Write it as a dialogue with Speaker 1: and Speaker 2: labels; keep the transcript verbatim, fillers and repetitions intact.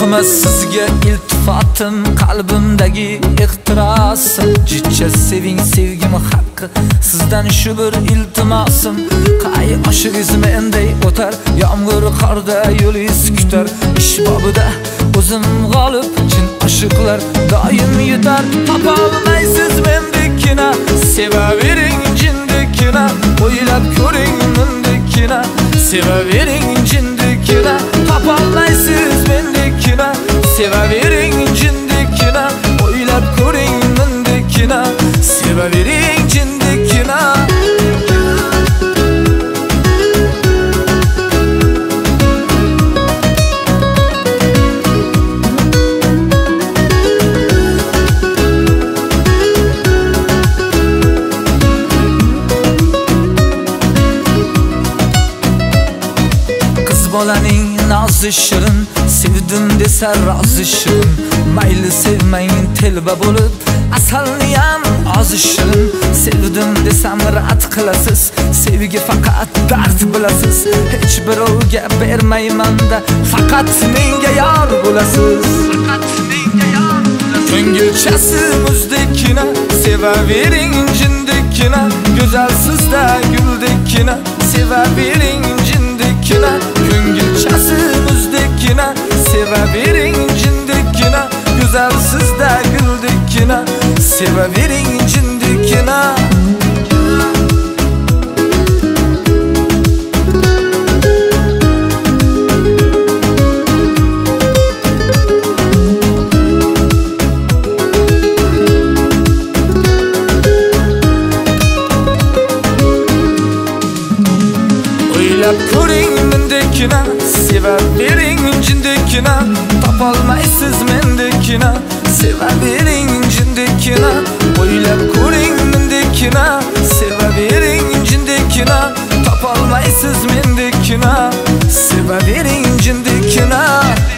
Speaker 1: Yo'qmas sizga iltifotim, qalbimdagi ixtirosim. Jicha seving sevgim haqqi, sizdan shu bir iltimosim. Qay oshingiz menday o'tar, yomg'ir qorda yo'lingiz kutar. Ish bobida o'zim g'olib, chin oshiqlar doim yutar. Topolmaysiz mendekina, sevavering jindekina, o'ylab ko'ring mendekina, sevavering jindekina. Topolmaysiz mendekina, sevavering jindekina, o'ylab ko'ring mendekina, sevavering jindekina. Bolaning nozi shirin, sevdim desa rozi shirin. Mayli sevmang telba bo'lib, asalniyam ozi shirin. Sevdim desam rad qilasiz, sevgi faqat dard bilasiz. Hech birovga bermayman-da, faqat menga yor bo'lasiz. Faqat menga yor bo'lasiz. Ko'ngilchasi muzdekina, sevavering jindekina, go'zalsizda guldekina, sevavering jindekina. Ko'ngilchasi muzdekina, sevavering jindekina, go'zalsizda guldekina, sevavering jindekina. O'ylab ko'ring mendekina, sevavering jindekina. Topolmaysiz mendekina, sevavering jindekina. O'ylab ko'ring mendekina, sevavering jindekina. Topolmaysiz mendekina, sevavering jindekina.